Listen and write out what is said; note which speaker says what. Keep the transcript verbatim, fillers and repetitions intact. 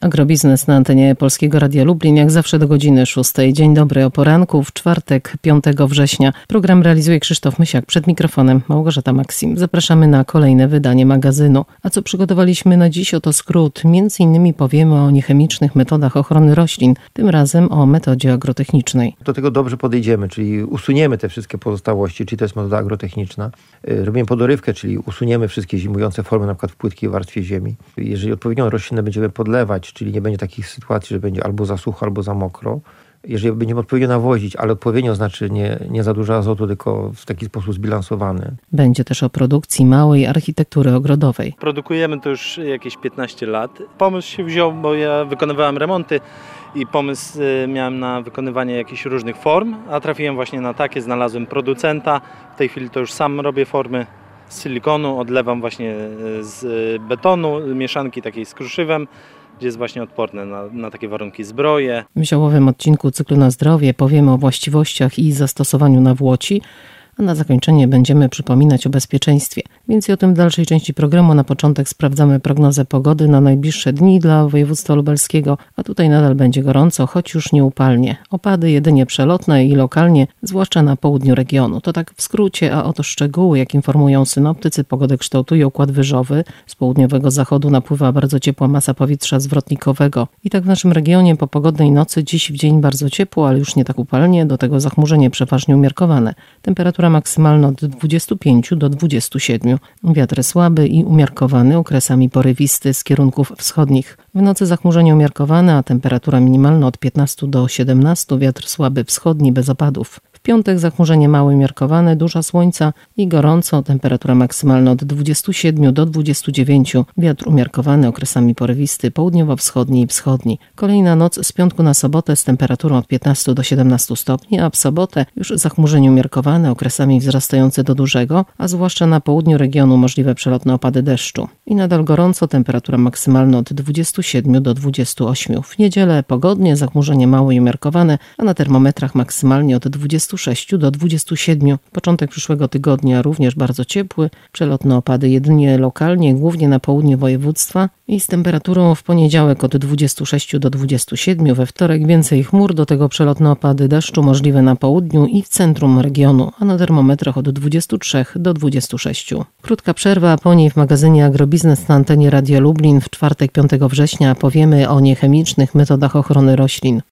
Speaker 1: Agrobiznes na antenie Polskiego Radia Lublin, jak zawsze do godziny szóstej. Dzień dobry o poranku, w czwartek, piątego września. Program realizuje Krzysztof Mysiak, przed mikrofonem Małgorzata Maksim. Zapraszamy na kolejne wydanie magazynu. A co przygotowaliśmy na dziś, oto skrót. Między innymi powiemy o niechemicznych metodach ochrony roślin, tym razem o metodzie agrotechnicznej.
Speaker 2: Do tego dobrze podejdziemy, czyli usuniemy te wszystkie pozostałości, czyli to jest metoda agrotechniczna. Robimy podorywkę, czyli usuniemy wszystkie zimujące formy, na przykład w płytkiej warstwie ziemi. Jeżeli odpowiednią roślinę będziemy podlewać, czyli nie będzie takich sytuacji, że będzie albo za sucho, albo za mokro. Jeżeli będziemy odpowiednio nawozić, ale odpowiednio znaczy nie, nie za dużo azotu, tylko w taki sposób zbilansowany.
Speaker 1: Będzie też o produkcji małej architektury ogrodowej.
Speaker 3: Produkujemy to już jakieś piętnaście lat. Pomysł się wziął, bo ja wykonywałem remonty i pomysł miałem na wykonywanie jakichś różnych form, a trafiłem właśnie na takie, znalazłem producenta. W tej chwili to już sam robię formy z silikonu, odlewam właśnie z betonu, mieszanki takiej z kruszywem, gdzie jest właśnie odporne na, na takie warunki zbroje.
Speaker 1: W ziołowym odcinku cyklu Na zdrowie powiemy o właściwościach i zastosowaniu nawłoci, a na zakończenie będziemy przypominać o bezpieczeństwie. Więcej o tym w dalszej części programu. Na początek sprawdzamy prognozę pogody na najbliższe dni dla województwa lubelskiego, a tutaj nadal będzie gorąco, choć już nie upalnie. Opady jedynie przelotne i lokalnie, zwłaszcza na południu regionu. To tak w skrócie, a oto szczegóły, jak informują synoptycy, pogodę kształtuje układ wyżowy. Z południowego zachodu napływa bardzo ciepła masa powietrza zwrotnikowego. I tak w naszym regionie po pogodnej nocy dziś w dzień bardzo ciepło, ale już nie tak upalnie, do tego zachmurzenie przeważnie umiarkowane. Temperatura maksymalna od dwudziestu pięciu do dwudziestu siedmiu. Wiatr słaby i umiarkowany, okresami porywisty z kierunków wschodnich. W nocy zachmurzenie umiarkowane, a temperatura minimalna od piętnastu do siedemnastu. Wiatr słaby wschodni bez opadów. W piątek zachmurzenie małe umiarkowane, dużo słońca i gorąco. Temperatura maksymalna od dwudziestu siedmiu do dwudziestu dziewięciu. Wiatr umiarkowany, okresami porywisty, południowo-wschodni i wschodni. Kolejna noc z piątku na sobotę z temperaturą od piętnastu do siedemnastu stopni, a w sobotę już zachmurzenie umiarkowane, okresami wzrastające do dużego, a zwłaszcza na południu regionu możliwe przelotne opady deszczu. I nadal gorąco, temperatura maksymalna od dwudziestu siedmiu do dwudziestu ośmiu. W niedzielę pogodnie, zachmurzenie małe i umiarkowane, a na termometrach maksymalnie od dwudziestu sześciu do dwudziestu siedmiu. Początek przyszłego tygodnia również bardzo ciepły, przelotne opady jedynie lokalnie, głównie na południu województwa i z temperaturą w poniedziałek od dwudziestu sześciu do dwudziestu siedmiu, we wtorek więcej chmur, do tego przelotne opady deszczu możliwe na południu i w centrum regionu, a na termometrach od dwudziestu trzech do dwudziestu sześciu. Krótka przerwa, a po niej w magazynie Agrobiznes na antenie Radia Lublin w czwartek, piątego września powiemy o niechemicznych metodach ochrony roślin.